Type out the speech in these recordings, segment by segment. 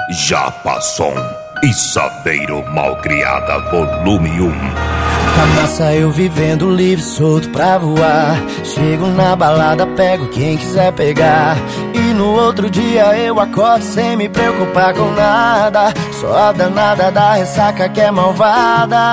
Japasson e Saveiro Malcriada Volume 1. Tá massa eu vivendo livre, solto pra voar. Chego na balada, pego quem quiser pegar. E no outro dia eu acordo sem me preocupar com nada. Só a danada da ressaca que é malvada.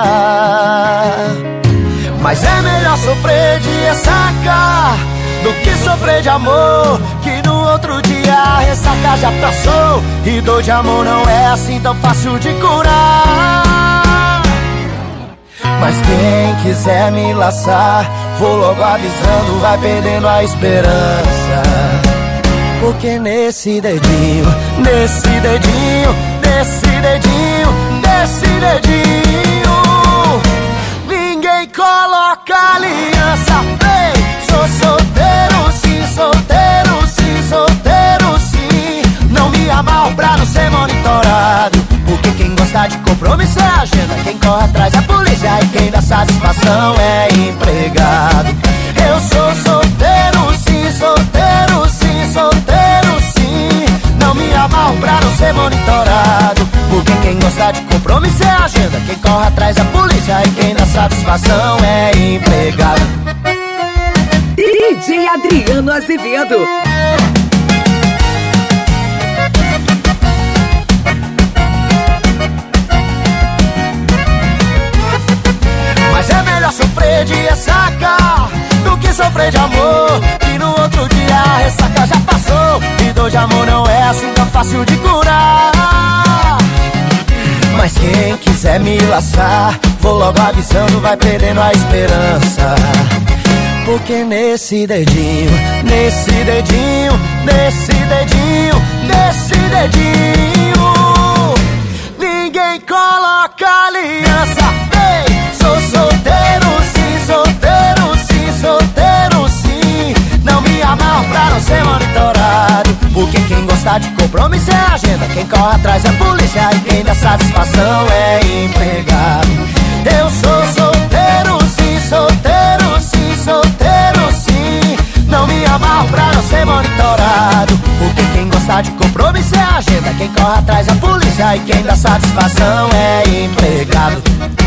Mas é melhor sofrer de ressaca do que sofrer de amor, que no outro dia a ressaca já passou. E dor de amor não é assim tão fácil de curar. Mas quem quiser me laçar, vou logo avisando, vai perdendo a esperança. Porque nesse dedinho, nesse dedinho, nesse dedinho, nesse dedinho, ninguém coloca aliança. Ei, sou solteiro sim, solteiro sim, solteiro sim. Não me amarro pra não ser monitorado, porque quem gosta de compromisso é a agenda. Quem corre atrás é a polícia e quem dá satisfação é empregado. Eu sou solteiro sim, solteiro sim, solteiro sim. Não me amarro pra não ser monitorado, porque quem gosta de compromisso é a agenda. Quem corre atrás é a polícia e quem dá satisfação é empregado. DJ Adriano Azevedo. Mas é melhor sofrer de ressaca do que sofrer de amor, e no outro dia a ressaca já passou. E dor de amor não é assim tão fácil de curar. Mas quem quiser me laçar, vou logo avisando, vai perdendo a esperança. Porque nesse dedinho, nesse dedinho, nesse dedinho, nesse dedinho, ninguém coloca aliança. Ei, sou solteiro sim, solteiro sim, solteiro sim. Não me amarro pra não ser monitorado, porque quem gosta de compromisso é a agenda. Quem corre atrás é a polícia e quem dá satisfação é empregado. Eu sou solteiro sim, solteiro sim, solteiro sim. Não me amarro pra não ser monitorado, porque quem gosta de compromisso é a agenda. Quem corre atrás é a polícia e quem dá satisfação é empregado.